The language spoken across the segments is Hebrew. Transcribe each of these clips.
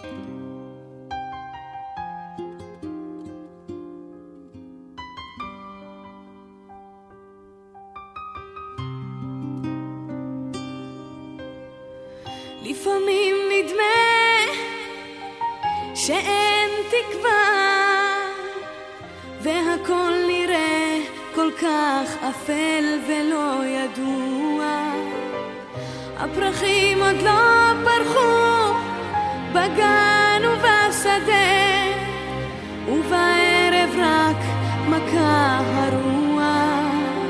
לפעמים נדמה שאין תקווה והכל נראה כל כך אפל ולא ידוע. הפרחים עוד לא פרחו בגן ובשדה, ובערב רק מכה הרוח.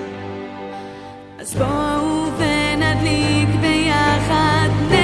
אז בואו ונדליק ביחד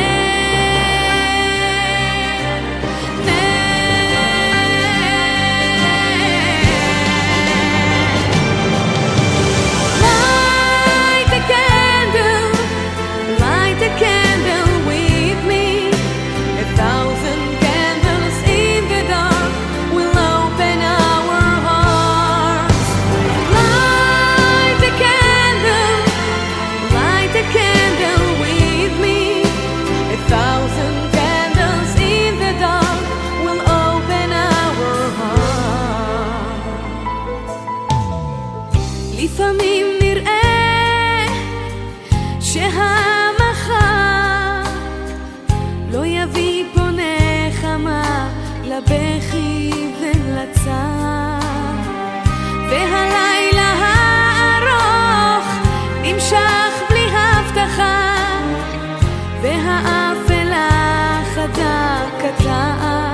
לפעמים נראה שהמחר לא יביא פה נחמה לבכי ולצער, והלילה הארוך נמשך בלי הבטחה, והאפלה חדה קטעה.